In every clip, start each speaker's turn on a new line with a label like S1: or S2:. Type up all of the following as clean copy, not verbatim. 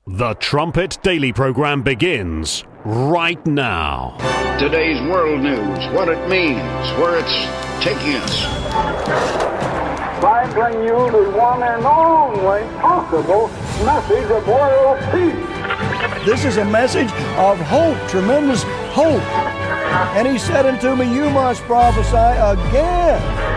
S1: The Trumpet Daily program begins right now.
S2: Today's world news, what it means, where it's taking us.
S3: I bring you the one and only possible message of world peace.
S4: This is a message of hope, tremendous hope. And he said unto me, you must prophesy again.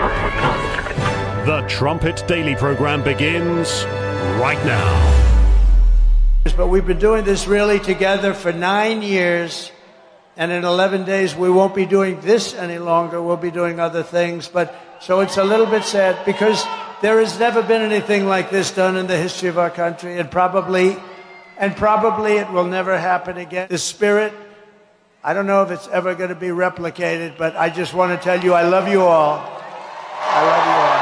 S1: The Trumpet Daily program begins right now.
S4: But we've been doing this really together for 9 years, and in 11 days we won't be doing this any longer. We'll be doing other things. But so it's a little bit sad because there has never been anything like this done in the history of our country, and probably it will never happen again. The spirit, I don't know if it's ever going to be replicated, but I just want to tell you I love you all. I love you all.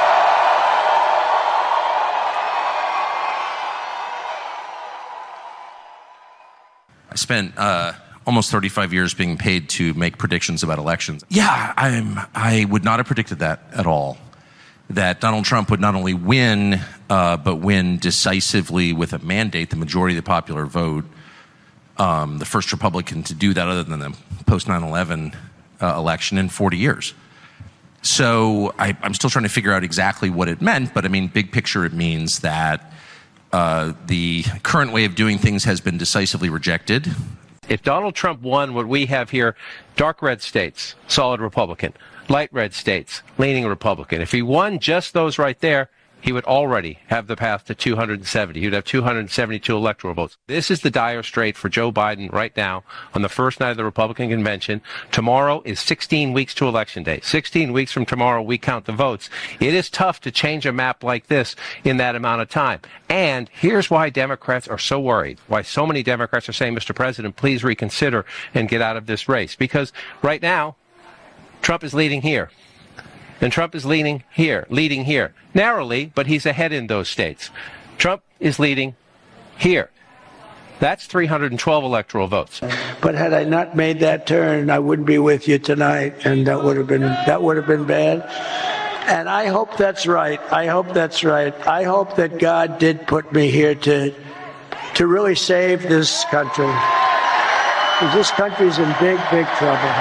S5: I spent almost 35 years being paid to make predictions about elections. Yeah, I would not have predicted that at all. That Donald Trump would not only win, but win decisively with a mandate, the majority of the popular vote. The first Republican to do that other than the post 9/11 election in 40 years. So I'm still trying to figure out exactly what it meant, but I mean, big picture, it means that the current way of doing things has been decisively rejected.
S6: If Donald Trump won what we have here, dark red states, solid Republican, light red states, leaning Republican, if he won just those right there, he would already have the path to 270. He would have 272 electoral votes. This is the dire strait for Joe Biden right now on the first night of the Republican convention. Tomorrow is 16 weeks to Election Day. 16 weeks from tomorrow, we count the votes. It is tough to change a map like this in that amount of time. And here's why Democrats are so worried, why so many Democrats are saying, Mr. President, please reconsider and get out of this race. Because right now, Trump is leading here. And Trump is leading here, narrowly, but he's ahead in those states. Trump is leading here. That's 312 electoral votes.
S4: But had I not made that turn, I wouldn't be with you tonight, and that would have been bad. And I hope that's right. I hope that God did put me here to really save this country. Because this country's in big, big trouble.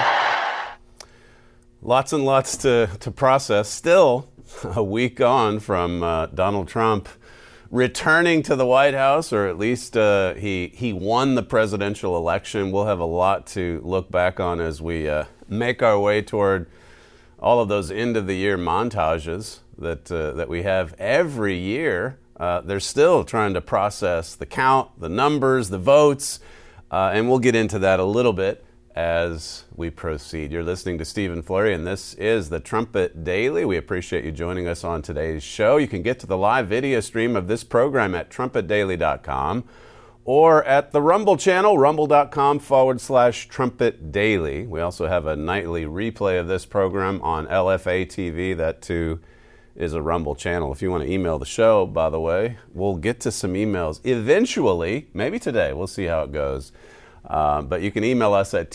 S7: Lots and lots to process. Still a week on from Donald Trump returning to the White House, or at least he won the presidential election. We'll have a lot to look back on as we make our way toward all of those end-of-the-year montages that we have every year. They're still trying to process the count, the numbers, the votes, and we'll get into that a little bit as we proceed. You're listening to Stephen Flurry, and this is the Trumpet Daily. We appreciate you joining us on today's show. You can get to the live video stream of this program at trumpetdaily.com or at the Rumble channel, rumble.com/Trumpet Daily. We also have a nightly replay of this program on LFA TV. That too is a Rumble channel. If you want to email the show, by the way, we'll get to some emails eventually, maybe today. We'll see how it goes. But you can email us at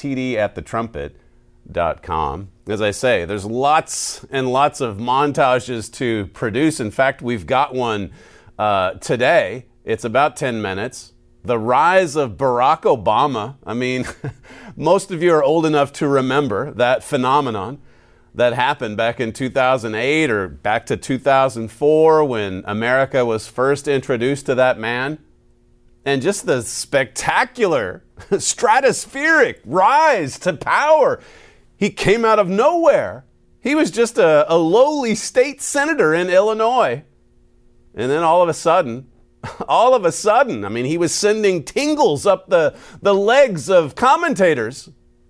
S7: td@thetrumpet.com. As I say, there's lots and lots of montages to produce. In fact, we've got one today. It's about 10 minutes. The rise of Barack Obama. I mean, most of you are old enough to remember that phenomenon that happened back in 2008 or back to 2004 when America was first introduced to that man. And just the spectacular, stratospheric rise to power. He came out of nowhere. He was just a lowly state senator in Illinois. And then all of a sudden, I mean, he was sending tingles up the legs of commentators.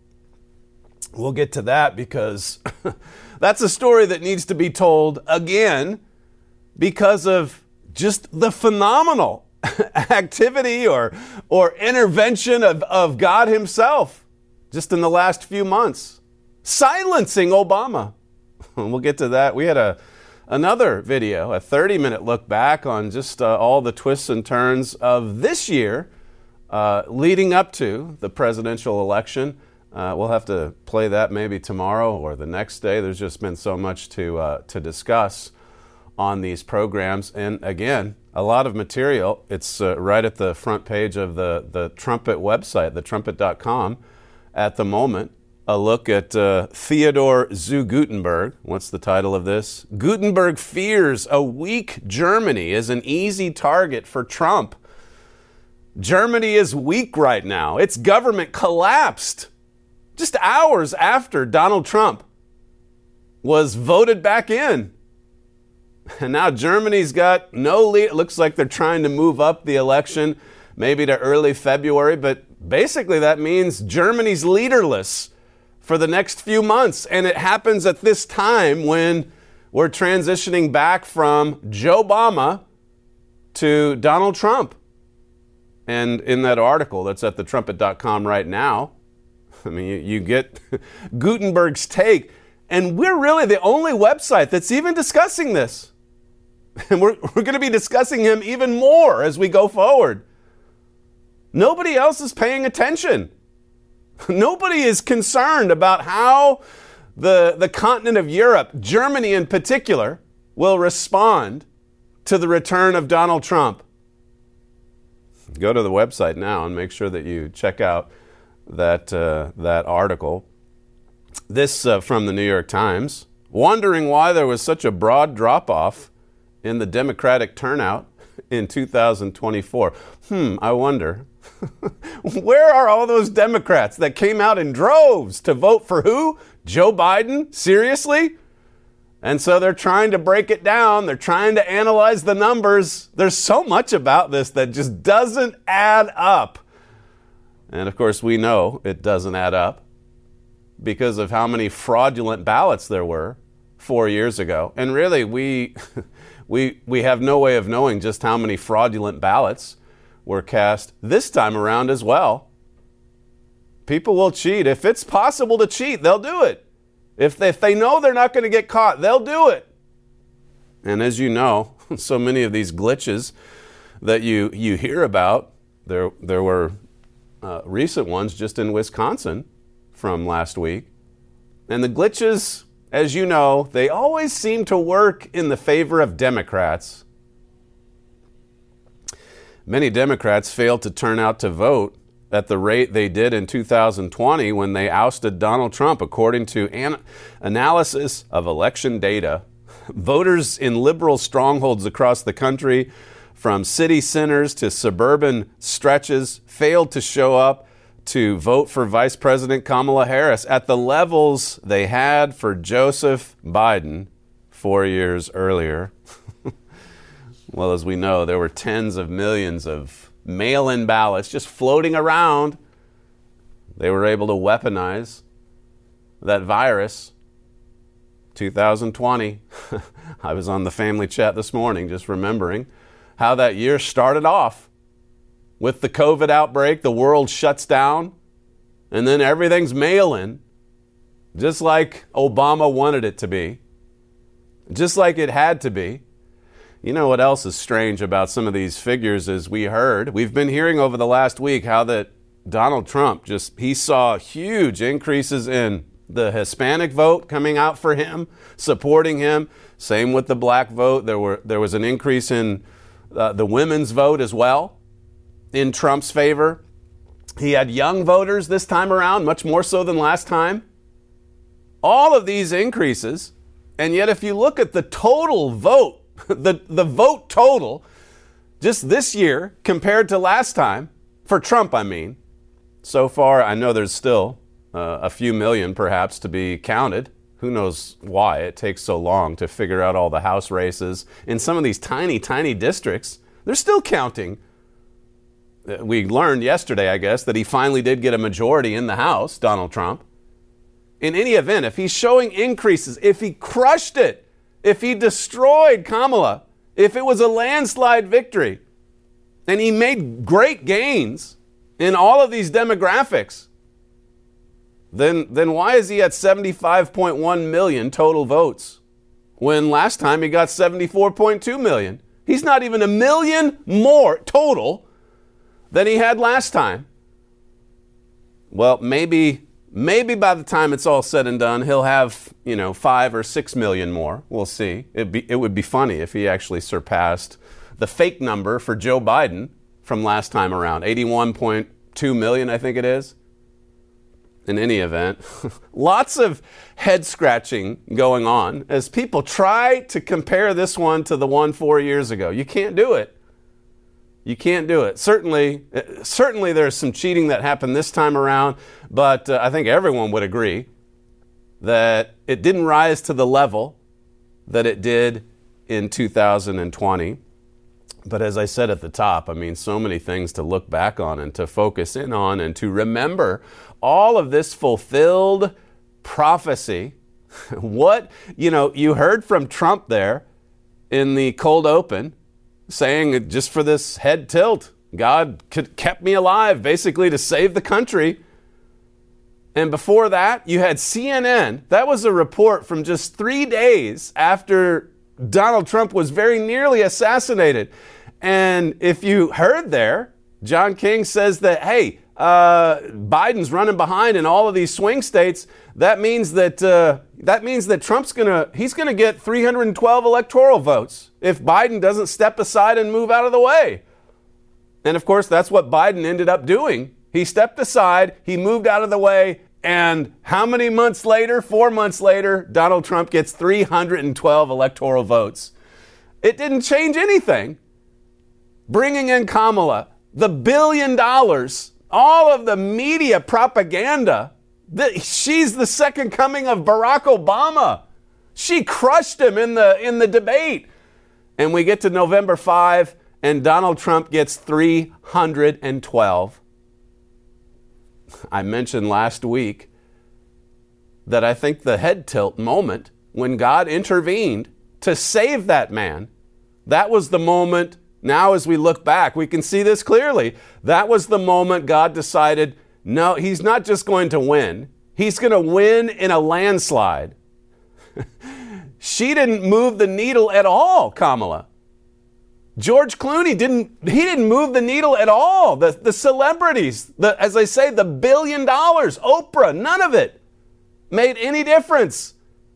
S7: We'll get to that because that's a story that needs to be told again because of just the phenomenal activity or intervention of God himself just in the last few months, silencing Obama. We'll get to that. We had another video, a 30-minute look back on just all the twists and turns of this year leading up to the presidential election. We'll have to play that maybe tomorrow or the next day. There's just been so much to discuss on these programs. And again, a lot of material. It's right at the front page of the Trumpet website, thetrumpet.com at the moment. A look at Theodor zu Gutenberg. What's the title of this? Gutenberg fears a weak Germany is an easy target for Trump. Germany is weak right now. Its government collapsed just hours after Donald Trump was voted back in. And now Germany's got no lead. It looks like they're trying to move up the election maybe to early February, but basically that means Germany's leaderless for the next few months. And it happens at this time when we're transitioning back from Joe Obama to Donald Trump. And in that article that's at thetrumpet.com right now, I mean, you get Gutenberg's take. And we're really the only website that's even discussing this. And we're going to be discussing him even more as we go forward. Nobody else is paying attention. Nobody is concerned about how the continent of Europe, Germany in particular, will respond to the return of Donald Trump. Go to the website now and make sure that you check out that article. This from the New York Times. Wondering why there was such a broad drop-off in the Democratic turnout in 2024. I wonder. Where are all those Democrats that came out in droves to vote for who? Joe Biden? Seriously? And so they're trying to break it down. They're trying to analyze the numbers. There's so much about this that just doesn't add up. And of course, we know it doesn't add up because of how many fraudulent ballots there were 4 years ago. And really, we have no way of knowing just how many fraudulent ballots were cast this time around as well. People will cheat. If it's possible to cheat, they'll do it. If they know they're not going to get caught, they'll do it. And as you know, so many of these glitches that you hear about, there were recent ones just in Wisconsin from last week. And the glitches, as you know, they always seem to work in the favor of Democrats. Many Democrats failed to turn out to vote at the rate they did in 2020 when they ousted Donald Trump, according to analysis of election data. Voters in liberal strongholds across the country, from city centers to suburban stretches, failed to show up to vote for Vice President Kamala Harris at the levels they had for Joseph Biden 4 years earlier. Well, as we know, there were tens of millions of mail-in ballots just floating around. They were able to weaponize that virus. 2020. I was on the family chat this morning just remembering how that year started off. With the COVID outbreak, the world shuts down, and then everything's mail-in, just like Obama wanted it to be, just like it had to be. You know what else is strange about some of these figures is we've been hearing over the last week how that Donald Trump he saw huge increases in the Hispanic vote coming out for him, supporting him. Same with the black vote. There was an increase in the women's vote as well in Trump's favor. He had young voters this time around, much more so than last time. All of these increases, and yet if you look at the total vote, the vote total, just this year compared to last time, for Trump, I mean, so far, I know there's still a few million perhaps to be counted. Who knows why it takes so long to figure out all the House races. In some of these tiny, tiny districts, they're still counting. We learned yesterday, I guess, that he finally did get a majority in the House, Donald Trump. In any event, if he's showing increases, if he crushed it, if he destroyed Kamala, if it was a landslide victory, and he made great gains in all of these demographics, then why is he at 75.1 million total votes when last time he got 74.2 million? He's not even a million more total than he had last time. Well, maybe Maybe by the time it's all said and done, he'll have, 5 or 6 million more. We'll see. It would be funny if he actually surpassed the fake number for Joe Biden from last time around, 81.2 million, I think it is. In any event, lots of head scratching going on as people try to compare this one to the one 4 years ago. You can't do it. You can't do it. Certainly there's some cheating that happened this time around, but I think everyone would agree that it didn't rise to the level that it did in 2020. But as I said at the top, so many things to look back on and to focus in on and to remember all of this fulfilled prophecy. What, you heard from Trump there in the cold open saying just for this head tilt, God kept me alive basically to save the country. And before that, you had CNN. That was a report from just 3 days after Donald Trump was very nearly assassinated. And if you heard there, John King says that, hey, Biden's running behind in all of these swing states. That means that Trump's he's gonna get 312 electoral votes if Biden doesn't step aside and move out of the way. And of course, that's what Biden ended up doing. He stepped aside, he moved out of the way, and how many months later? 4 months later, Donald Trump gets 312 electoral votes. It didn't change anything. Bringing in Kamala, the $1 billion, all of the media propaganda, she's the second coming of Barack Obama. She crushed him in the debate. And we get to November 5, and Donald Trump gets 312. I mentioned last week that I think the head tilt moment when God intervened to save that man, that was the moment. Now, as we look back, we can see this clearly. That was the moment God decided, no, he's not just going to win. He's going to win in a landslide. She didn't move the needle at all, Kamala. George Clooney didn't move the needle at all. The celebrities, as I say, the $1 billion, Oprah, none of it made any difference.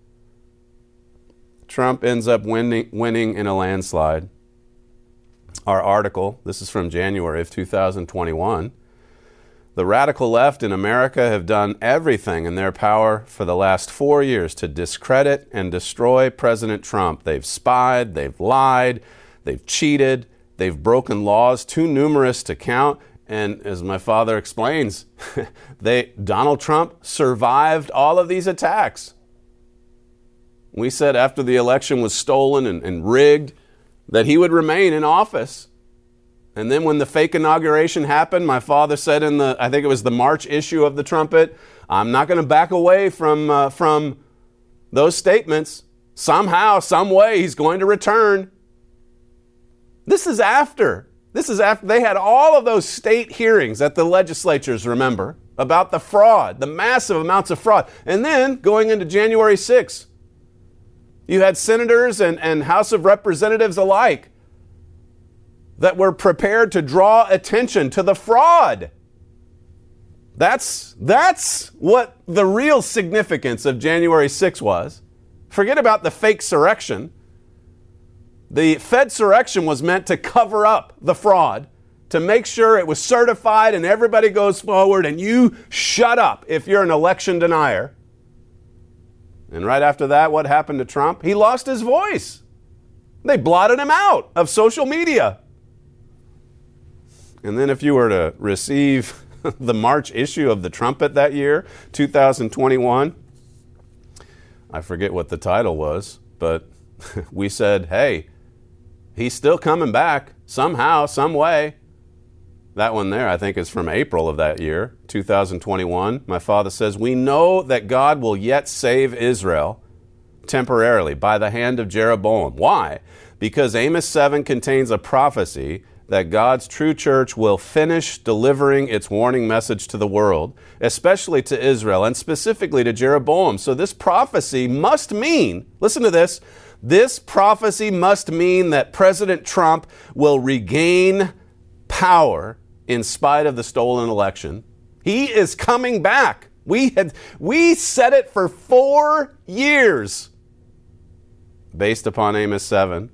S7: Trump ends up winning in a landslide. Our article, this is from January of 2021. The radical left in America have done everything in their power for the last 4 years to discredit and destroy President Trump. They've spied, they've lied, they've cheated, they've broken laws too numerous to count. And as my father explains, Donald Trump survived all of these attacks. We said after the election was stolen and rigged, that he would remain in office. And then when the fake inauguration happened, my father said I think it was the March issue of the Trumpet, I'm not going to back away from those statements. Somehow, some way, he's going to return. This is after they had all of those state hearings at the legislatures, remember, about the fraud, the massive amounts of fraud. And then going into January 6th, you had senators and House of Representatives alike that were prepared to draw attention to the fraud. That's what the real significance of January 6th was. Forget about the fake surrection. The Fedsurrection was meant to cover up the fraud, to make sure it was certified and everybody goes forward and you shut up if you're an election denier. And right after that, what happened to Trump? He lost his voice. They blotted him out of social media. And then if you were to receive the March issue of the Trumpet that year, 2021, I forget what the title was, but we said, hey, he's still coming back somehow, some way. That one there, I think, is from April of that year, 2021. My father says, we know that God will yet save Israel temporarily by the hand of Jeroboam. Why? Because Amos 7 contains a prophecy that God's true church will finish delivering its warning message to the world, especially to Israel and specifically to Jeroboam. So this prophecy must mean, listen to this, this prophecy must mean that President Trump will regain power in spite of the stolen election. He is coming back. We said it for 4 years based upon Amos 7.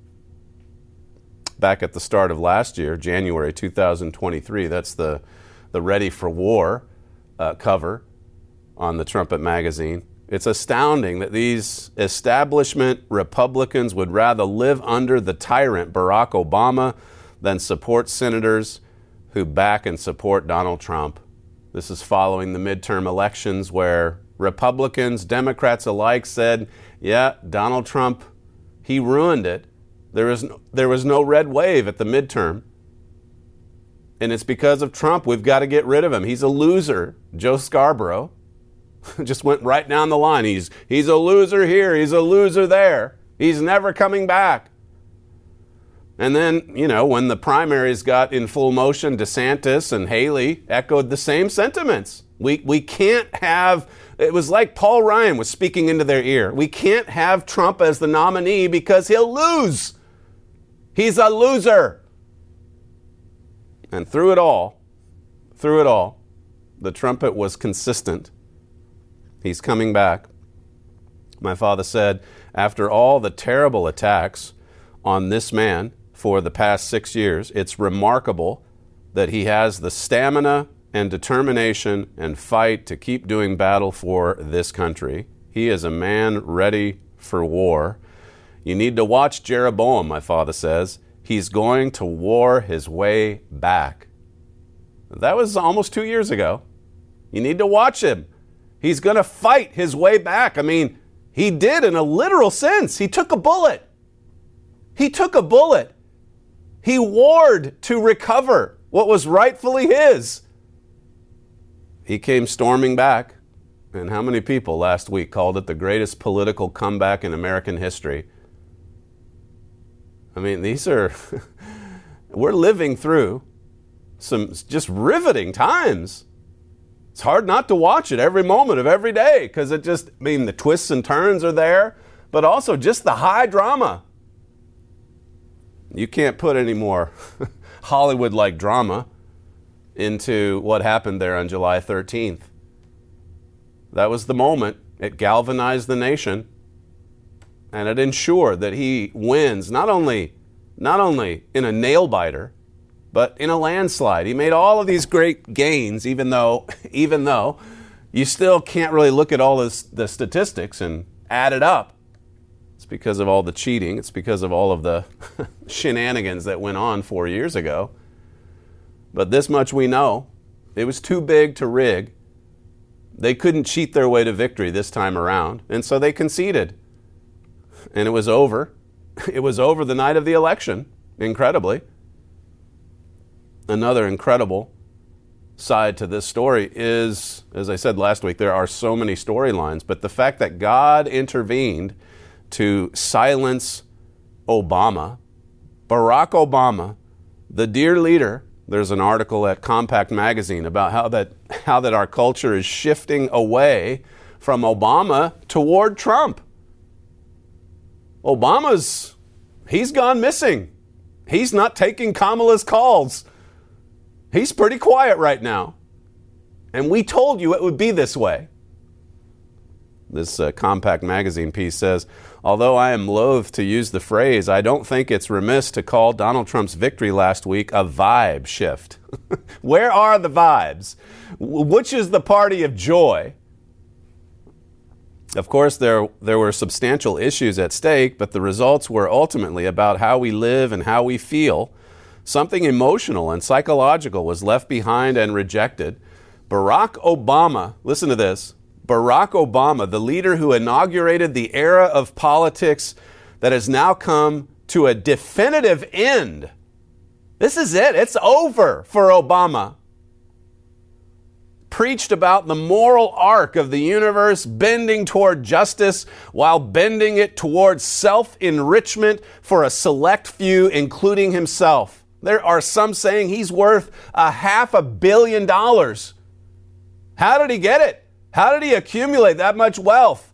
S7: Back at the start of last year, January 2023, that's the Ready for War cover on the Trumpet magazine. It's astounding that these establishment Republicans would rather live under the tyrant Barack Obama than support senators who back and support Donald Trump. This is following the midterm elections where Republicans, Democrats alike said, yeah, Donald Trump, he ruined it. There was no red wave at the midterm. And it's because of Trump. We've got to get rid of him. He's a loser. Joe Scarborough just went right down the line. He's a loser here. He's a loser there. He's never coming back. And then, when the primaries got in full motion, DeSantis and Haley echoed the same sentiments. We can't have, it was like Paul Ryan was speaking into their ear. We can't have Trump as the nominee because he'll lose. He's a loser. And through it all, the trumpet was consistent. He's coming back. My father said, after all the terrible attacks on this man for the past 6 years, it's remarkable that he has the stamina and determination and fight to keep doing battle for this country. He is a man ready for war. You need to watch Jeroboam, my father says. He's going to war his way back. That was almost 2 years ago. You need to watch him. He's going to fight his way back. I mean, he did in a literal sense. He took a bullet. He warred to recover what was rightfully his. He came storming back. And how many people last week called it the greatest political comeback in American history? I mean, we're living through some just riveting times. It's hard not to watch it every moment of every day because the twists and turns are there, but also just the high drama. You can't put any more Hollywood-like drama into what happened there on July 13th. That was the moment. It galvanized the nation, and it ensured that he wins not only in a nail-biter, but in a landslide. He made all of these great gains, even though you still can't really look at all the statistics and add it up. It's because of all the cheating. It's because of all of the shenanigans that went on 4 years ago. But this much we know. It was too big to rig. They couldn't cheat their way to victory this time around, and so they conceded. And it was over. It was over the night of the election, incredibly. Another incredible side to this story is, as I said last week, there are so many storylines, but the fact that God intervened to silence Obama, Barack Obama, the dear leader. There's an article at Compact Magazine about how that our culture is shifting away from Obama toward Trump. He's gone missing. He's not taking Kamala's calls. He's pretty quiet right now. And we told you it would be this way. This Compact Magazine piece says, although I am loath to use the phrase, I don't think it's remiss to call Donald Trump's victory last week a vibe shift. Where are the vibes? Which is the party of joy? Of course, there were substantial issues at stake, but the results were ultimately about how we live and how we feel. Something emotional and psychological was left behind and rejected. Barack Obama, listen to this, Barack Obama, the leader who inaugurated the era of politics that has now come to a definitive end. This is it. It's over for Obama. Preached about the moral arc of the universe bending toward justice while bending it towards self-enrichment for a select few, including himself. There are some saying he's worth $500 million. How did he get it? How did he accumulate that much wealth?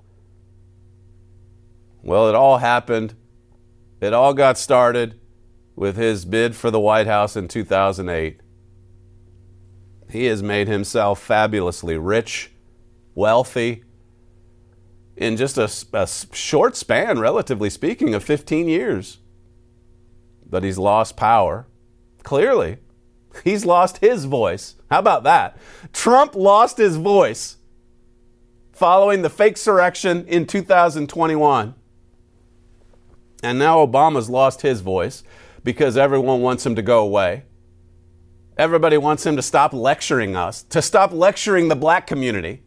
S7: Well, it all happened. It all got started with his bid for the White House in 2008. He has made himself fabulously rich wealthy, in just a short span, relatively speaking, of 15 years. But he's lost power. Clearly, he's lost his voice. How about that? Trump lost his voice following the fake surrection in 2021. And now Obama's lost his voice because everyone wants him to go away. Everybody wants him to stop lecturing us, to stop lecturing the black community.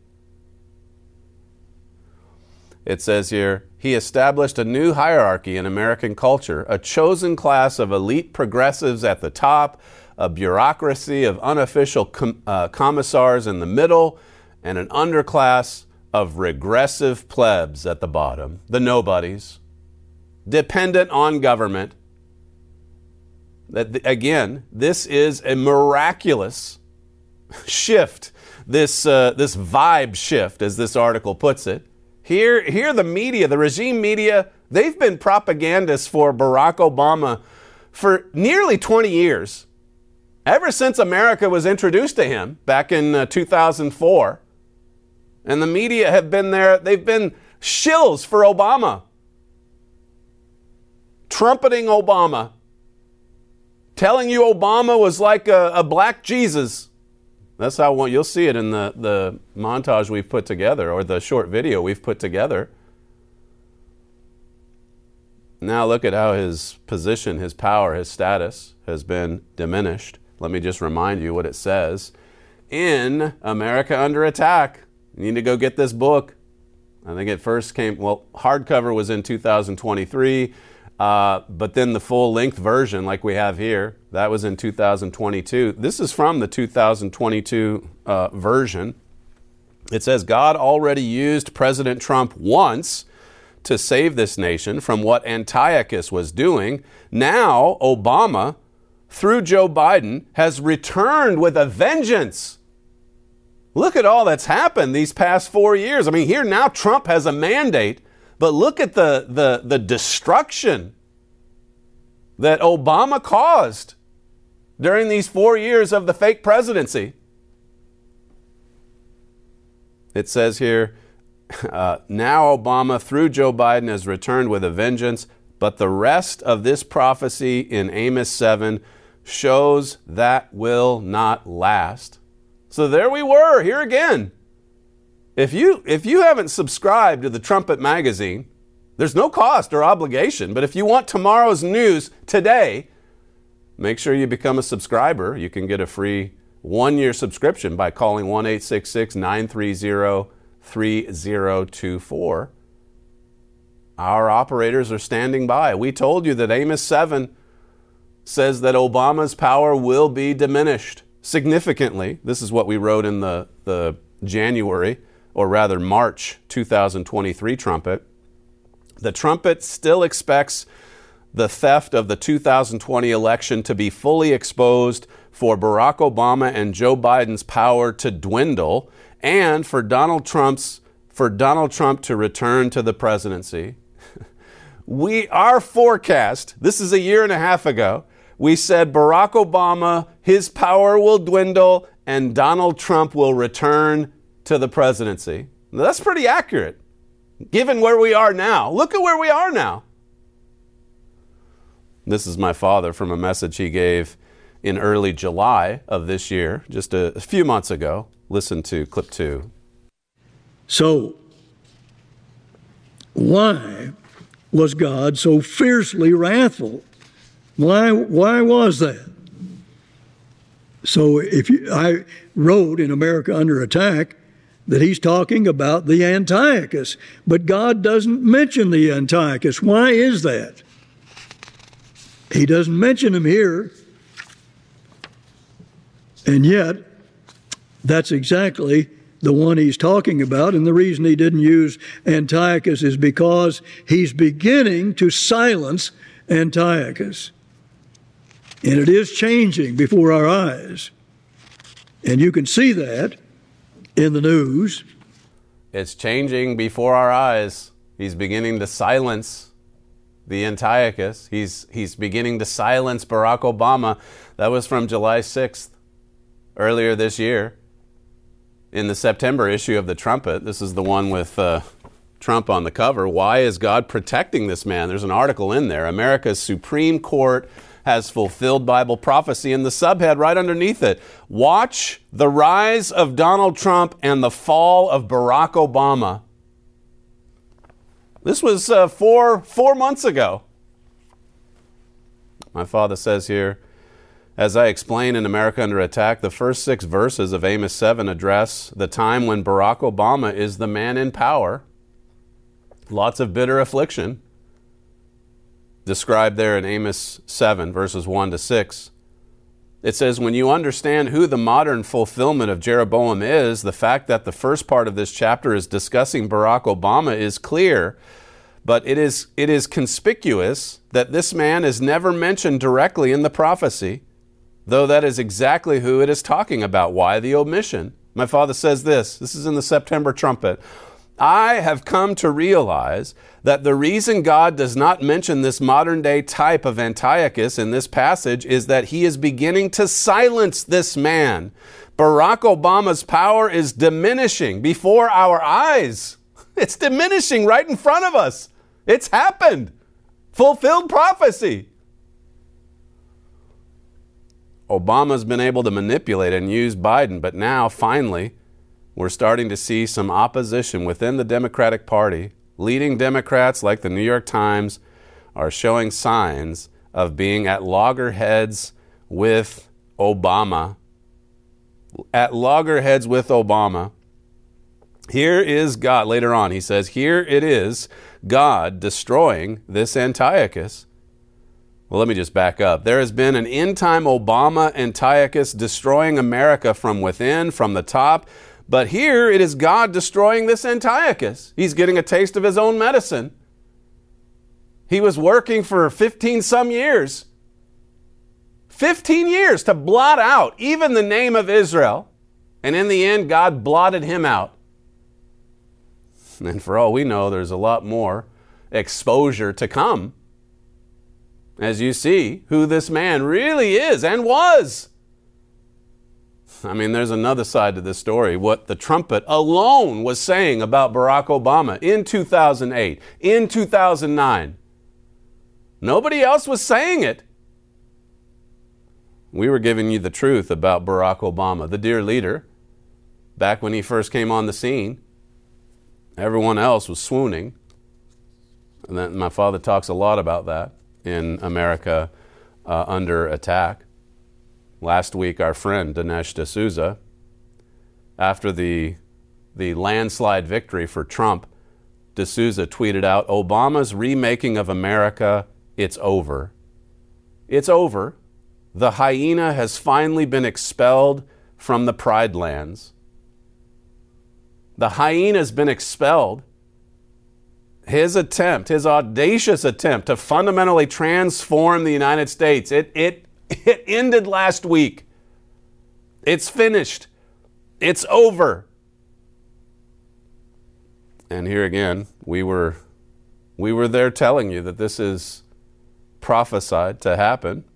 S7: It says here, he established a new hierarchy in American culture, a chosen class of elite progressives at the top, a bureaucracy of unofficial commissars in the middle, and an underclass of regressive plebs at the bottom, the nobodies, dependent on government. Again, this is a miraculous shift, this vibe shift, as this article puts it. Here the media, the regime media, they've been propagandists for Barack Obama for nearly 20 years. Ever since America was introduced to him back in 2004. And the media have been there, they've been shills for Obama. Trumpeting Obama. Telling you Obama was like a black Jesus. That's how you'll see it in the montage we've put together, or the short video we've put together. Now look at how his position, his power, his status has been diminished. Let me just remind you what it says in America Under Attack. You need to go get this book. I think it first came, hardcover was in 2023, but then the full-length version like we have here, that was in 2022. This is from the 2022 version. It says, God already used President Trump once to save this nation from what Antiochus was doing. Now, Obama, through Joe Biden, has returned with a vengeance. Look at all that's happened these past 4 years. I mean, here now Trump has a mandate, but look at the destruction that Obama caused during these 4 years of the fake presidency. It says here, now Obama, through Joe Biden, has returned with a vengeance, but the rest of this prophecy in Amos 7 shows that will not last. So there we were, here again. If you haven't subscribed to the Trumpet Magazine, there's no cost or obligation, but if you want tomorrow's news today, make sure you become a subscriber. You can get a free 1-year subscription by calling 1-866-930-3024. Our operators are standing by. We told you that Amos 7 says that Obama's power will be diminished significantly. This is what we wrote in the January, or rather March 2023 Trumpet. The Trumpet still expects the theft of the 2020 election to be fully exposed, for Barack Obama and Joe Biden's power to dwindle, and for Donald Trump to return to the presidency. Our forecast, this is a year and a half ago, we said Barack Obama, his power will dwindle, and Donald Trump will return to the presidency. Now, that's pretty accurate, given where we are now. Look at where we are now. This is my father from a message he gave in early July of this year, just a few months ago. Listen to clip 2.
S8: So, why was God so fiercely wrathful? Why was that? So I wrote in America Under Attack that he's talking about the Antiochus, but God doesn't mention the Antiochus. Why is that? He doesn't mention him here, and yet that's exactly the one he's talking about. And the reason he didn't use Antiochus is because he's beginning to silence Antiochus. And it is changing before our eyes. And you can see that in the news.
S7: It's changing before our eyes. He's beginning to silence the Antiochus. He's beginning to silence Barack Obama. That was from July 6th, earlier this year. in the September issue of the Trumpet. This is the one with Trump on the cover. Why is God protecting this man? There's an article in there. America's Supreme Court has fulfilled Bible prophecy, and the subhead right underneath it, watch the rise of Donald Trump and the fall of Barack Obama. This was 4 months ago. My father says here, as I explain in America Under Attack, the first 6 verses of Amos 7 address the time when Barack Obama is the man in power. Lots of bitter affliction described there in Amos 7, verses 1 to 6. It says, when you understand who the modern fulfillment of Jeroboam is, the fact that the first part of this chapter is discussing Barack Obama is clear, but it is conspicuous that this man is never mentioned directly in the prophecy, though that is exactly who it is talking about. Why the omission? My father says this is in the September Trumpet. I have come to realize that the reason God does not mention this modern-day type of Antiochus in this passage is that he is beginning to silence this man. Barack Obama's power is diminishing before our eyes. It's diminishing right in front of us. It's happened. Fulfilled prophecy. Obama's been able to manipulate and use Biden, but now, finally, we're starting to see some opposition within the Democratic Party. Leading Democrats like the New York Times are showing signs of being at loggerheads with Obama. At loggerheads with Obama. Here is God. Later on, he says, here it is, God destroying this Antiochus. Well, let me just back up. There has been an end-time Obama Antiochus destroying America from within, from the top. But here it is God destroying this Antiochus. He's getting a taste of his own medicine. He was working for 15 some years. 15 years to blot out even the name of Israel. And in the end, God blotted him out. And for all we know, there's a lot more exposure to come as you see who this man really is and was. I mean, there's another side to this story. What the Trumpet alone was saying about Barack Obama in 2008, in 2009. Nobody else was saying it. We were giving you the truth about Barack Obama, the dear leader, back when he first came on the scene. Everyone else was swooning. And then my father talks a lot about that in America Under Attack. Last week, our friend Dinesh D'Souza, after the landslide victory for Trump, D'Souza tweeted out, Obama's remaking of America, it's over. It's over. The hyena has finally been expelled from the Pride Lands. The hyena's been expelled. His audacious attempt to fundamentally transform the United States, it ended last week. It's finished. It's over. And here again, we were there telling you that this is prophesied to happen.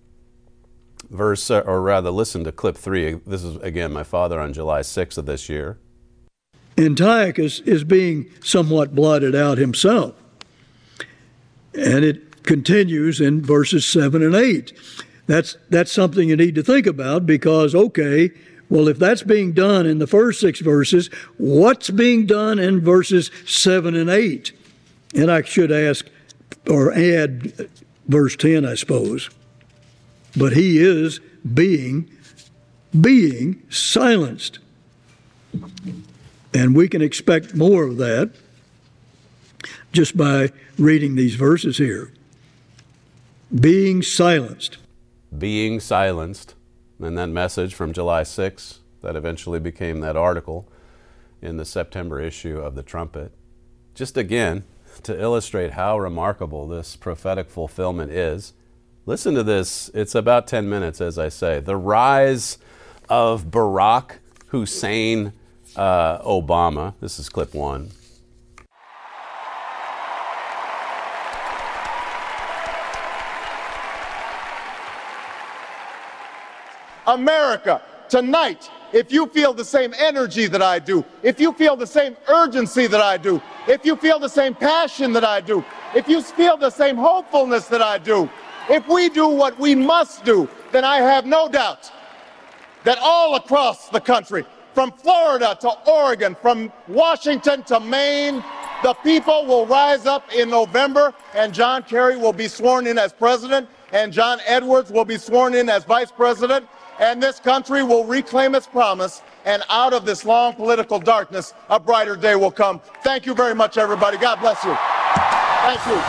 S7: Listen to clip 3. This is, again, my father on July 6th of this year.
S8: Antiochus is being somewhat blotted out himself. And it continues in verses 7 and 8. That's something you need to think about because, okay, well, if that's being done in the first 6 verses, what's being done in verses 7 and 8? And I should ask or add verse 10, I suppose. But he is being silenced. And we can expect more of that just by reading these verses here. Being silenced.
S7: Being silenced. And that message from July 6th that eventually became that article in the September issue of the Trumpet. Just again, to illustrate how remarkable this prophetic fulfillment is, listen to this. It's about 10 minutes, as I say. The rise of Barack Hussein Obama. This is clip 1.
S9: America, tonight, if you feel the same energy that I do, if you feel the same urgency that I do, if you feel the same passion that I do, if you feel the same hopefulness that I do, if we do what we must do, then I have no doubt that all across the country, from Florida to Oregon, from Washington to Maine, the people will rise up in November, and John Kerry will be sworn in as president, and John Edwards will be sworn in as vice president, and this country will reclaim its promise, and out of this long political darkness, a brighter day will come. Thank you very much, everybody. God bless you. Thank you.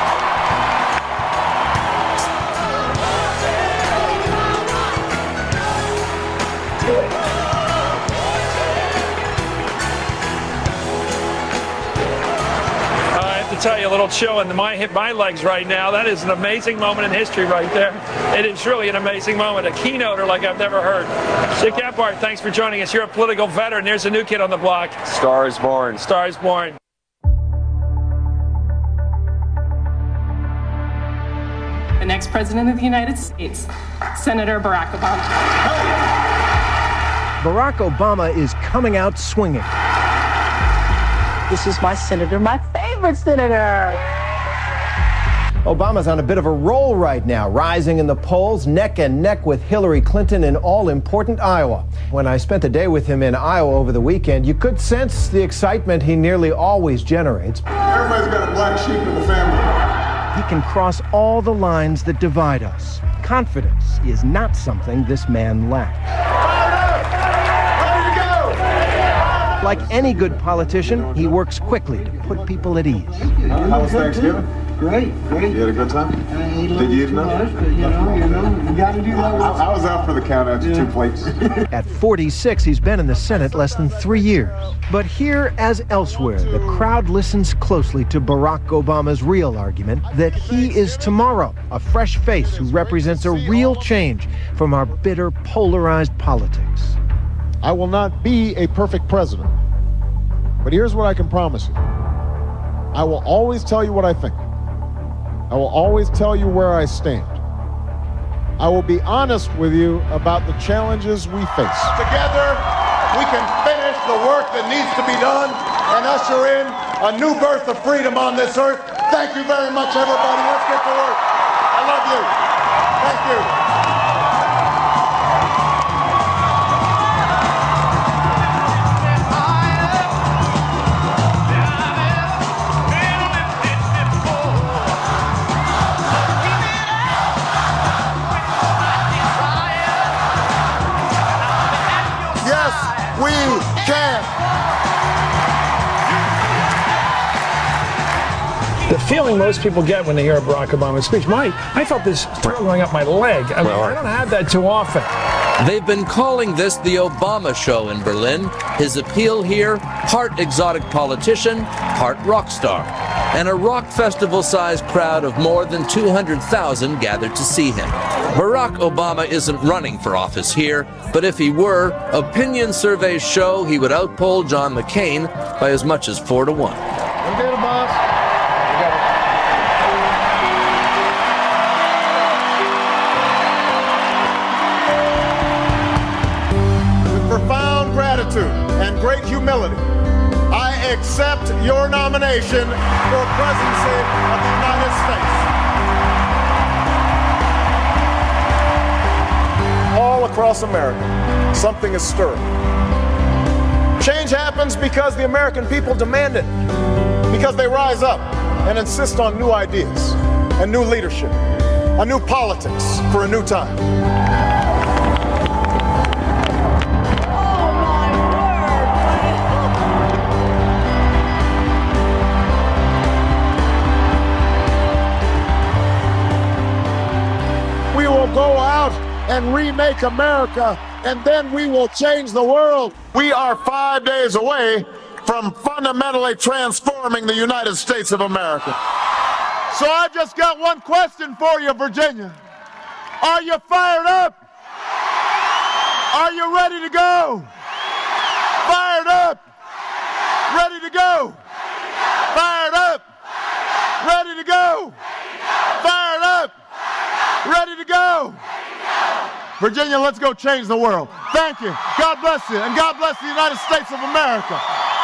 S10: Tell you, a little chill in my legs right now. That is an amazing moment in history right there. It is really an amazing moment, a keynoter like I've never heard. Dick Gephardt, thanks for joining us. You're a political veteran. There's a new kid on the block.
S11: Star is born.
S10: Star is born.
S12: The next president of the United States, Senator Barack Obama.
S13: Barack Obama is coming out swinging.
S14: This is my senator, my favorite senator.
S13: Obama's on a bit of a roll right now, rising in the polls neck and neck with Hillary Clinton in all-important Iowa. When I spent the day with him in Iowa over the weekend, you could sense the excitement he nearly always generates.
S15: Everybody's got a black sheep in the family.
S13: He can cross all the lines that divide us. Confidence is not something this man lacks. Like any good politician, he works quickly to put people at ease.
S15: How was Thanksgiving?
S16: Great.
S15: You had a good time? Did you eat enough?
S16: But you got to do that.
S15: I was out for the count after 2 plates.
S13: At 46, he's been in the Senate less than 3 years. But here, as elsewhere, the crowd listens closely to Barack Obama's real argument that he is tomorrow, a fresh face who represents a real change from our bitter, polarized politics.
S17: I will not be a perfect president, but here's what I can promise you. I will always tell you what I think. I will always tell you where I stand. I will be honest with you about the challenges we face.
S9: Together, we can finish the work that needs to be done and usher in a new birth of freedom on this earth. Thank you very much, everybody. Let's get to work. I love you. Thank you.
S10: The feeling most people get when they hear a Barack Obama speech, I felt this thrill going up my leg. I don't have that too often.
S18: They've been calling this the Obama show in Berlin. His appeal here, part exotic politician, part rock star. And a rock festival-sized crowd of more than 200,000 gathered to see him. Barack Obama isn't running for office here, but if he were, opinion surveys show he would outpoll John McCain by as much as 4-1.
S17: We'll get it, boss.
S9: Profound gratitude and great humility, I accept your nomination for presidency of the United States. All across America, something is stirring. Change happens because the American people demand it, because they rise up and insist on new ideas and new leadership, a new politics for a new time. Go out and remake America, and then we will change the world. We are 5 days away from fundamentally transforming the United States of America. So I just got one question for you, Virginia. Are you fired up? Are you ready to go? Fired up? Ready to go? Fired up? Ready to go? Fired up? Ready to go? Virginia, let's go change the world. Thank you. God bless you. And God bless the United States of America.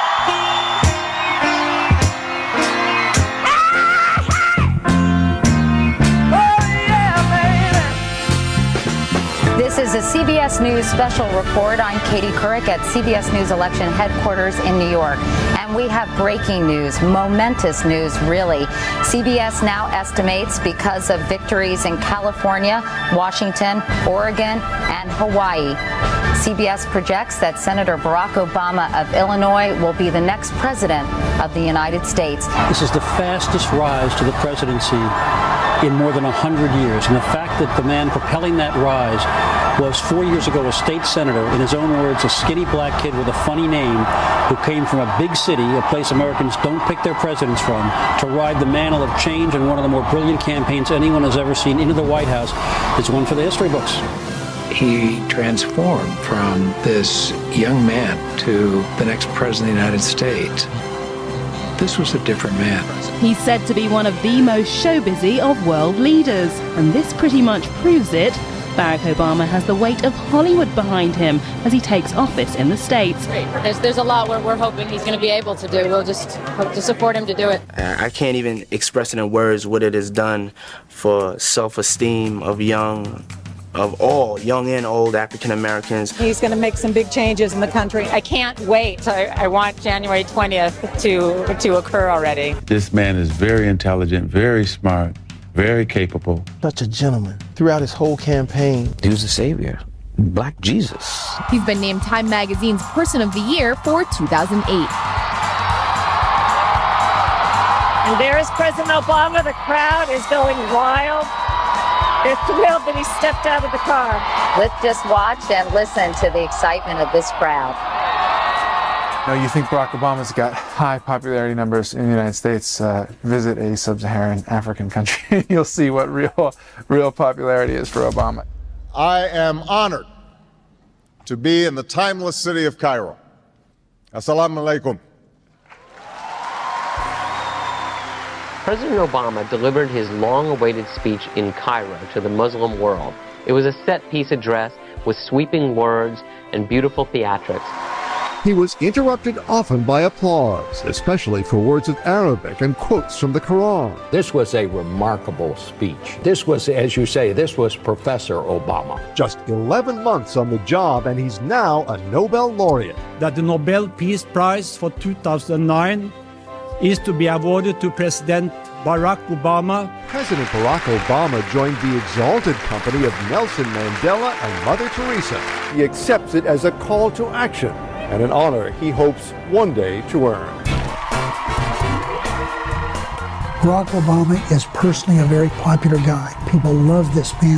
S11: This is a CBS News special report. I'm Katie Couric at CBS News election headquarters in New York. And we have breaking news, momentous news, really. CBS now estimates because of victories in California, Washington, Oregon, and Hawaii. CBS projects that Senator Barack Obama of Illinois will be the next president of the United States.
S19: This is the fastest rise to the presidency in more than 100 years. And the fact that the man propelling that rise was 4 years ago a state senator, in his own words, a skinny black kid with a funny name who came from a big city, a place Americans don't pick their presidents from, to ride the mantle of change in one of the more brilliant campaigns anyone has ever seen into the White House is one for the history books.
S20: He transformed from this young man to the next president of the United States. This was a different man.
S21: He's said to be one of the most showbizy of world leaders, and this pretty much proves it. Barack Obama has the weight of Hollywood behind him as he takes office in the States.
S22: There's a lot we're hoping he's going to be able to do. We'll just hope to support him to do it.
S23: I can't even express it in words what it has done for self-esteem of all young and old African Americans.
S24: He's going to make some big changes in the country.
S22: I can't wait. I want January 20th to occur already.
S25: This man is very intelligent, very smart, very capable.
S26: Such a gentleman throughout his whole campaign.
S23: He was a savior. Black Jesus.
S27: He's been named Time Magazine's Person of the Year for 2008.
S24: And there is President Obama. The crowd is going wild. They're thrilled that he stepped out of the car.
S11: Let's just watch and listen to the excitement of this crowd.
S28: Now, you think Barack Obama's got high popularity numbers in the United States, visit a sub-Saharan African country. You'll see what real popularity is for Obama.
S9: I am honored to be in the timeless city of Cairo. Assalamu alaikum.
S29: President Obama delivered his long-awaited speech in Cairo to the Muslim world. It was a set-piece address with sweeping words and beautiful theatrics.
S30: He was interrupted often by applause, especially for words of Arabic and quotes from the Quran.
S31: This was a remarkable speech. This was, as you say, this was Professor Obama.
S30: Just 11 months on the job, and he's now a Nobel laureate.
S32: That the Nobel Peace Prize for 2009 is to be awarded to President Barack Obama.
S30: President Barack Obama joined the exalted company of Nelson Mandela and Mother Teresa. He accepts it as a call to action and an honor he hopes one day to earn.
S33: Barack Obama is personally a very popular guy. People love this man.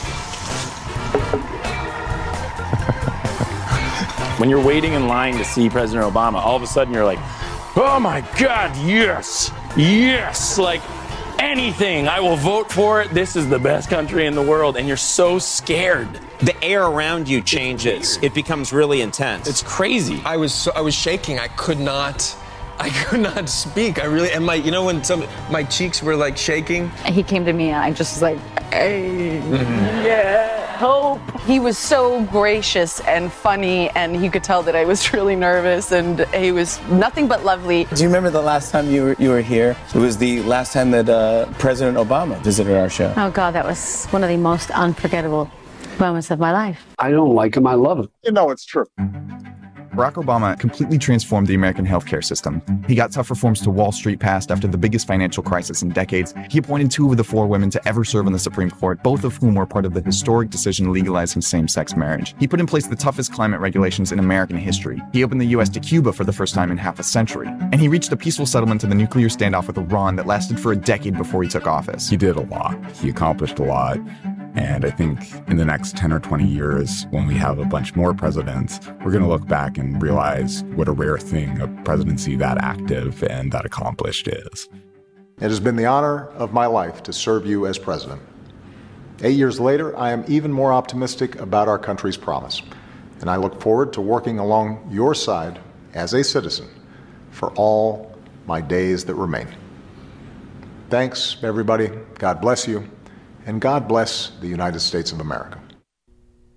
S34: When you're waiting in line to see President Obama, all of a sudden you're like, oh my God, yes, yes, like anything, I will vote for it. This is the best country in the world, and you're so scared.
S35: The air around you changes. It becomes really intense.
S34: It's crazy.
S36: I was shaking. I could not speak. I really, and when my cheeks were like shaking.
S37: He came to me and I just was like, hey, yeah, hope. He was so gracious and funny, and you could tell that I was really nervous, and he was nothing but lovely.
S38: Do you remember the last time you were here? It was the last time that President Obama visited our show.
S27: Oh God, that was one of the most unforgettable moments of my life.
S39: I don't like him, I love him.
S9: You know it's true.
S40: Barack Obama completely transformed the American healthcare system. He got tough reforms to Wall Street passed after the biggest financial crisis in decades. He appointed 2 of the 4 women to ever serve on the Supreme Court, both of whom were part of the historic decision legalizing same-sex marriage. He put in place the toughest climate regulations in American history. He opened the U.S. to Cuba for the first time in half a century. And he reached a peaceful settlement to the nuclear standoff with Iran that lasted for a decade before he took office.
S41: He did a lot. He accomplished a lot. And I think in the next 10 or 20 years, when we have a bunch more presidents, we're going to look back and realize what a rare thing a presidency that active and that accomplished is.
S15: It has been the honor of my life to serve you as president. 8 years later, I am even more optimistic about our country's promise, and I look forward to working along your side as a citizen for all my days that remain. Thanks, everybody. God bless you. And God bless the United States of America.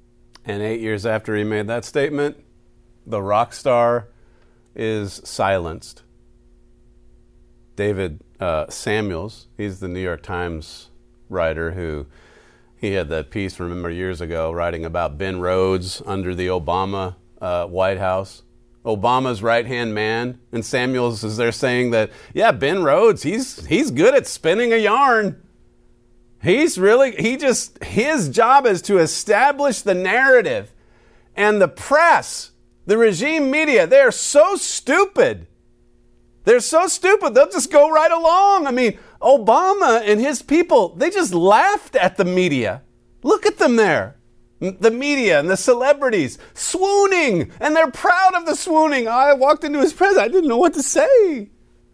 S1: And 8 years after he made that statement, the rock star is silenced. David Samuels, he's the New York Times writer who he had that piece, remember, years ago, writing about Ben Rhodes under the Obama White House. Obama's right-hand man, and Samuels is there saying that, yeah, Ben Rhodes, he's good at spinning a yarn. His job is to establish the narrative. And the press, the regime media, they're so stupid. They're so stupid, they'll just go right along. I mean, Obama and his people, they just laughed at the media. Look at them there. The media and the celebrities swooning, and they're proud of the swooning. I walked into his presence, I didn't know what to say.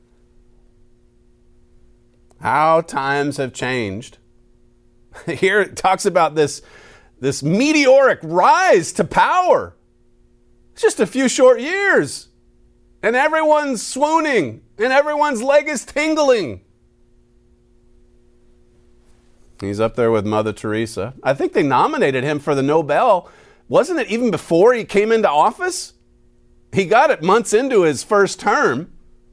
S1: How times have changed. Here it talks about this meteoric rise to power. It's just a few short years. And everyone's swooning, and everyone's leg is tingling. He's up there with Mother Teresa. I think they nominated him for the Nobel. Wasn't it even before he came into office? He got it months into his first term.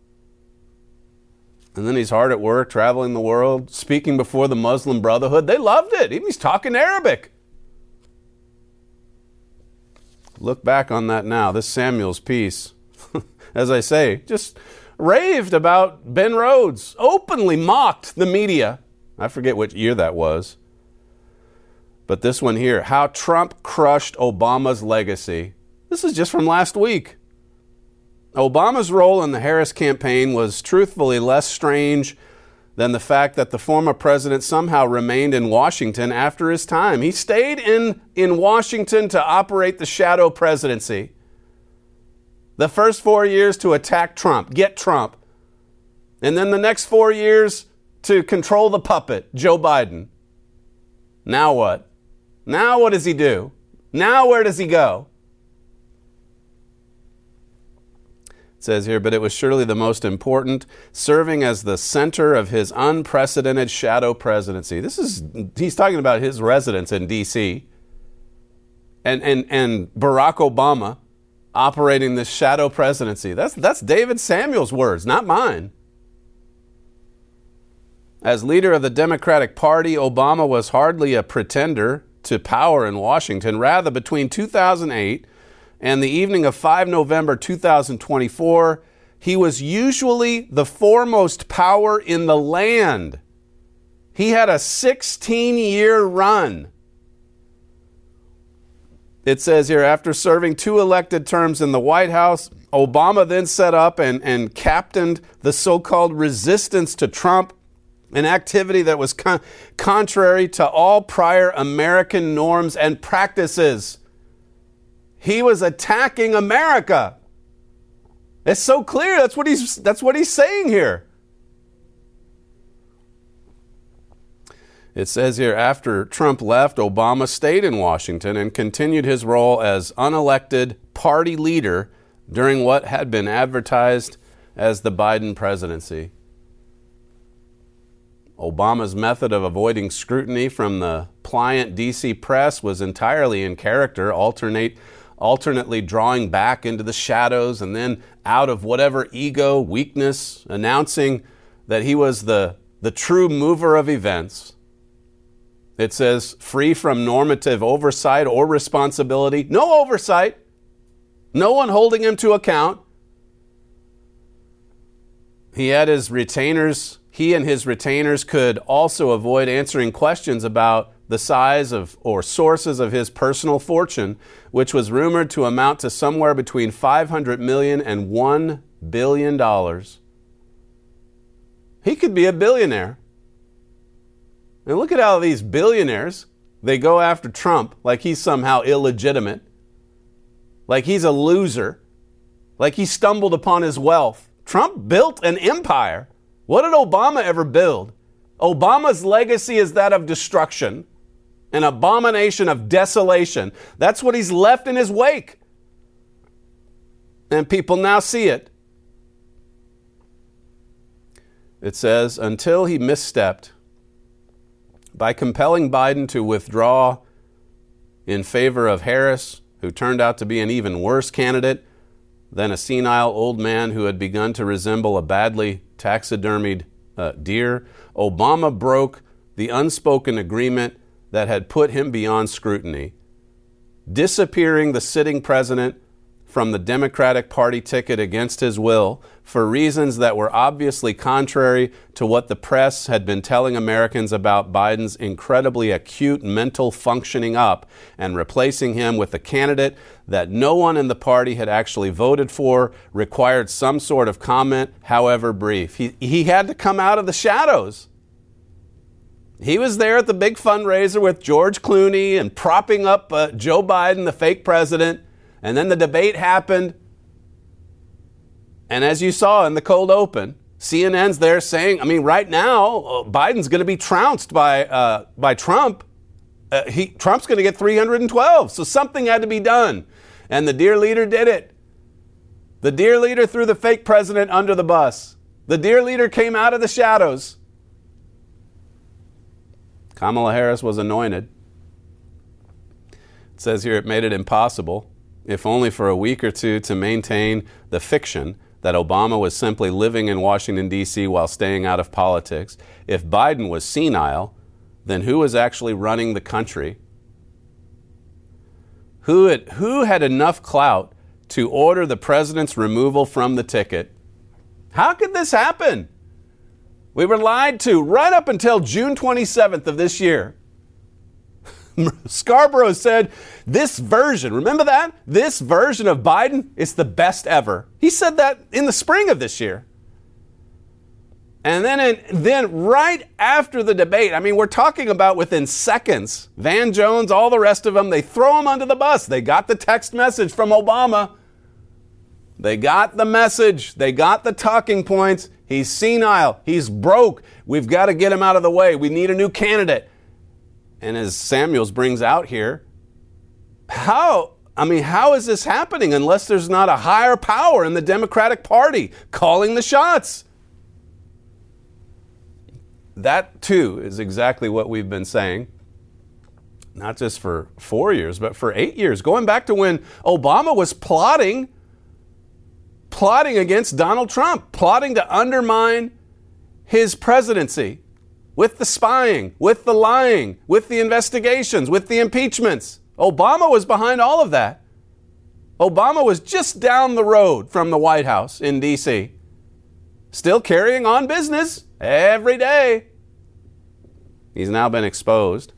S1: And then he's hard at work, traveling the world, speaking before the Muslim Brotherhood. They loved it. Even he's talking Arabic. Look back on that now. This Samuels piece, as I say, just raved about Ben Rhodes, openly mocked the media. I forget which year that was. But this one here, how Trump crushed Obama's legacy. This is just from last week. Obama's role in the Harris campaign was truthfully less strange than the fact that the former president somehow remained in Washington after his time. He stayed in Washington to operate the shadow presidency. The first 4 years to attack Trump, get Trump. And then the next 4 years to control the puppet, Joe Biden. Now what? Now what does he do? Now where does he go? It says here, but it was surely the most important, serving as the center of his unprecedented shadow presidency. He's talking about his residence in D.C. and Barack Obama operating this shadow presidency. That's David Samuels' words, not mine. As leader of the Democratic Party, Obama was hardly a pretender to power in Washington. Rather, between 2008 and the evening of 5 November 2024, he was usually the foremost power in the land. He had a 16-year run. It says here, after serving 2 elected terms in the White House, Obama then set up and captained the so-called resistance to Trump, an activity that was contrary to all prior American norms and practices. He was attacking America. It's so clear. That's what he's saying here. It says here, after Trump left, Obama stayed in Washington and continued his role as unelected party leader during what had been advertised as the Biden presidency. Obama's method of avoiding scrutiny from the pliant D.C. press was entirely in character, alternately drawing back into the shadows and then out of whatever ego, weakness, announcing that he was the true mover of events. It says, free from normative oversight or responsibility. No oversight. No one holding him to account. He and his retainers could also avoid answering questions about the size of or sources of his personal fortune, which was rumored to amount to somewhere between $500 million and $1 billion. He could be a billionaire. And look at how these billionaires, they go after Trump like he's somehow illegitimate, like he's a loser, like he stumbled upon his wealth. Trump built an empire. What did Obama ever build? Obama's legacy is that of destruction, an abomination of desolation. That's what he's left in his wake. And people now see it. It says, until he misstepped by compelling Biden to withdraw in favor of Harris, who turned out to be an even worse candidate than a senile old man who had begun to resemble a badly taxidermied deer. Obama broke the unspoken agreement that had put him beyond scrutiny, disappearing the sitting president from the Democratic Party ticket against his will for reasons that were obviously contrary to what the press had been telling Americans about Biden's incredibly acute mental functioning up, and replacing him with a candidate that no one in the party had actually voted for, required some sort of comment, however brief. He had to come out of the shadows. He was there at the big fundraiser with George Clooney and propping up Joe Biden, the fake president. And then the debate happened. And as you saw in the cold open, CNN's there saying, right now, Biden's going to be trounced by Trump. Trump's going to get 312. So something had to be done. And the dear leader did it. The dear leader threw the fake president under the bus. The dear leader came out of the shadows. Kamala Harris was anointed. It says here it made it impossible, if only for a week or two, to maintain the fiction that Obama was simply living in Washington, D.C. while staying out of politics. If Biden was senile, then who was actually running the country? Who had enough clout to order the president's removal from the ticket? How could this happen? We were lied to right up until June 27th of this year. Scarborough said this version, remember that? This version of Biden is the best ever. He said that in the spring of this year. And then right after the debate, we're talking about within seconds, Van Jones, all the rest of them, they throw him under the bus. They got the text message from Obama. They got the message. They got the talking points. He's senile. He's broke. We've got to get him out of the way. We need a new candidate. And as Samuels brings out here, how is this happening unless there's not a higher power in the Democratic Party calling the shots? That, too, is exactly what we've been saying, not just for 4 years, but for 8 years, going back to when Obama was plotting against Donald Trump, plotting to undermine his presidency. With the spying, with the lying, with the investigations, with the impeachments. Obama was behind all of that. Obama was just down the road from the White House in D.C., still carrying on business every day. He's now been exposed.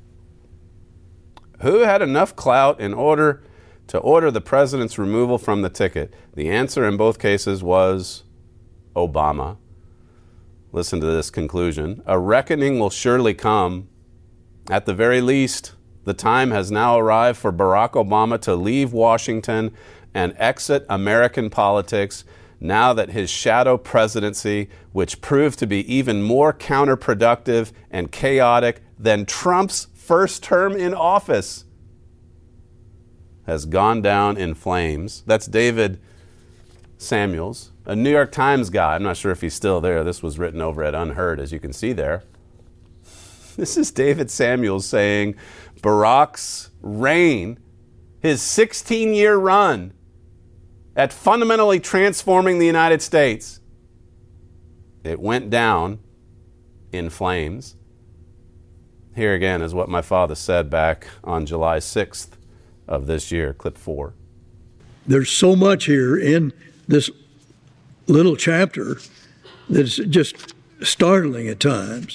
S1: Who had enough clout in order to order the president's removal from the ticket? The answer in both cases was Obama. Listen to this conclusion. A reckoning will surely come. At the very least, the time has now arrived for Barack Obama to leave Washington and exit American politics now that his shadow presidency, which proved to be even more counterproductive and chaotic than Trump's first term in office, has gone down in flames. That's David Samuels, a New York Times guy. I'm not sure if he's still there. This was written over at Unheard, as you can see there. This is David Samuels saying Barack's reign, his 16-year run at fundamentally transforming the United States, it went down in flames. Here again is what my father said back on July 6th of this year, clip 4.
S2: There's so much here in this little chapter that's just startling at times.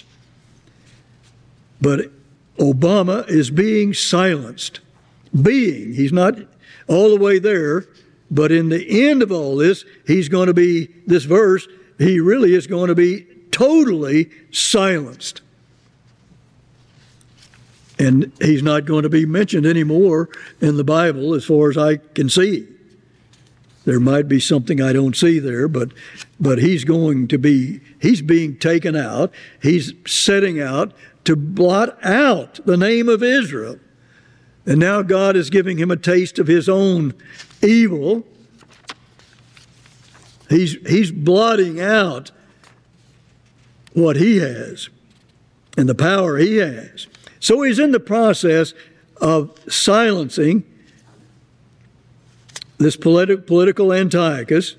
S2: But Obama is being silenced. He's not all the way there, but in the end of all this, he's going to be, this verse, he really is going to be totally silenced. And he's not going to be mentioned anymore in the Bible as far as I can see. There might be something I don't see there, but he's being taken out. He's setting out to blot out the name of Israel. And now God is giving him a taste of his own evil. He's blotting out what he has and the power he has. So he's in the process of silencing this political Antiochus.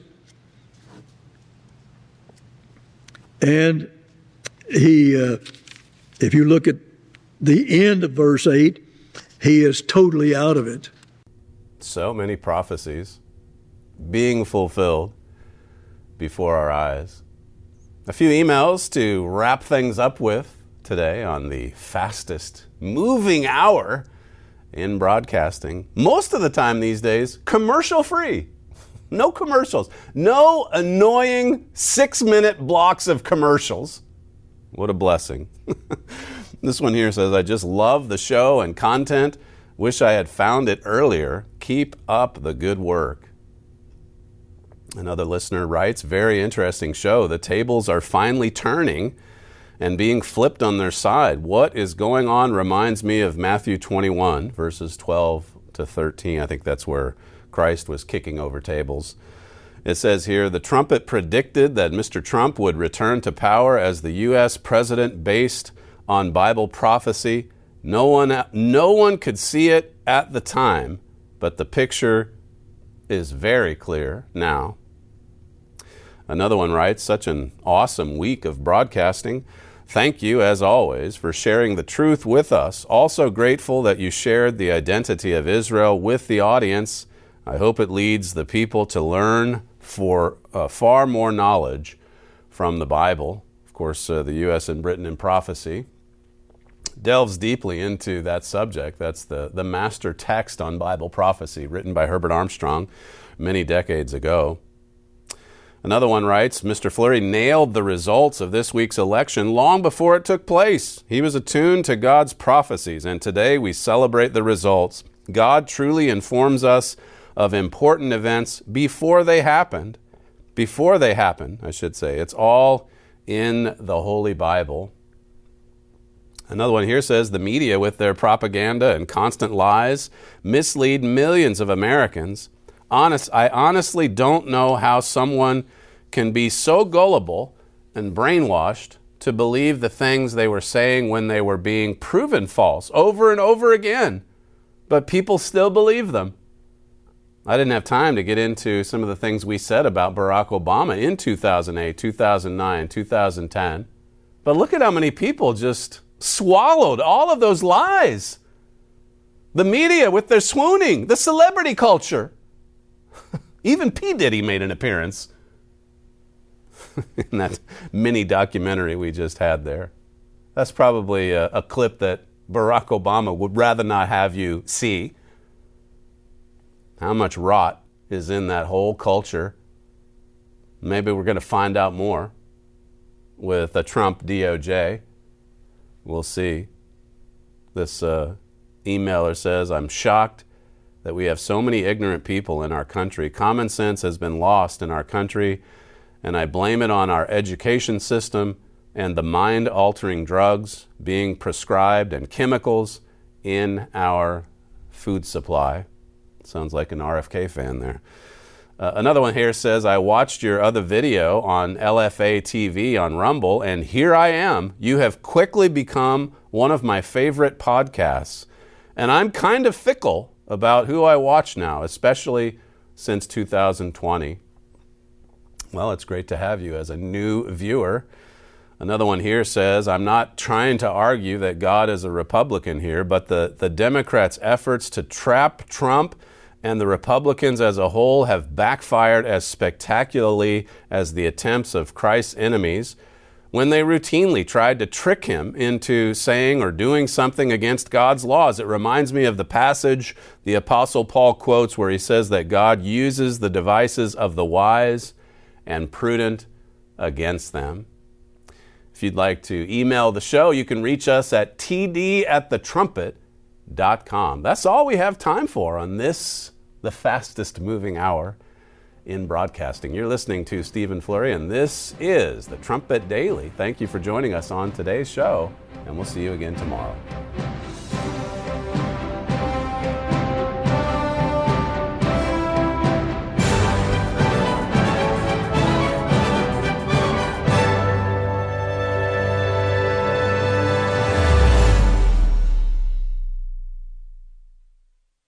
S2: And he, if you look at the end of verse 8, he is totally out of it.
S1: So many prophecies being fulfilled before our eyes. A few emails to wrap things up with today on the fastest moving hour in broadcasting. Most of the time these days, commercial free. No commercials. No annoying 6-minute blocks of commercials. What a blessing. This one here says, I just love the show and content. Wish I had found it earlier. Keep up the good work. Another listener writes, very interesting show. The tables are finally turning and being flipped on their side. What is going on reminds me of Matthew 21, verses 12 to 13. I think that's where Christ was kicking over tables. It says here, the trumpet predicted that Mr. Trump would return to power as the U.S. president based on Bible prophecy. No one could see it at the time, but the picture is very clear now. Another one writes, such an awesome week of broadcasting. Thank you, as always, for sharing the truth with us. Also grateful that you shared the identity of Israel with the audience. I hope it leads the people to learn for far more knowledge from the Bible. Of course, the U.S. and Britain in Prophecy delves deeply into that subject. That's the master text on Bible prophecy, written by Herbert Armstrong many decades ago. Another one writes, Mr. Fleury nailed the results of this week's election long before it took place. He was attuned to God's prophecies, and today we celebrate the results. God truly informs us of important events before they happened. Before they happen, I should say. It's all in the Holy Bible. Another one here says, the media with their propaganda and constant lies mislead millions of Americans. I honestly don't know how someone can be so gullible and brainwashed to believe the things they were saying when they were being proven false over and over again, but people still believe them. I didn't have time to get into some of the things we said about Barack Obama in 2008, 2009, 2010, but look at how many people just swallowed all of those lies. The media with their swooning, the celebrity culture. Even P. Diddy made an appearance in that mini documentary we just had there. That's probably a clip that Barack Obama would rather not have you see. How much rot is in that whole culture. Maybe we're going to find out more with a Trump DOJ. We'll see. This emailer says, I'm shocked that we have so many ignorant people in our country. Common sense has been lost in our country, and I blame it on our education system and the mind-altering drugs being prescribed and chemicals in our food supply. Sounds like an RFK fan there. Another one here says, I watched your other video on LFA TV on Rumble, and here I am. You have quickly become one of my favorite podcasts. And I'm kind of fickle about who I watch now, especially since 2020. Well, it's great to have you as a new viewer. Another one here says, I'm not trying to argue that God is a Republican here, but the Democrats' efforts to trap Trump and the Republicans as a whole have backfired as spectacularly as the attempts of Christ's enemies when they routinely tried to trick him into saying or doing something against God's laws. It reminds me of the passage the Apostle Paul quotes where he says that God uses the devices of the wise and prudent against them. If you'd like to email the show, you can reach us at td@thetrumpet.com. That's all we have time for on this, the fastest moving hour in broadcasting. You're listening to Stephen Fleury, and this is the Trumpet Daily. Thank you for joining us on today's show, and we'll see you again tomorrow.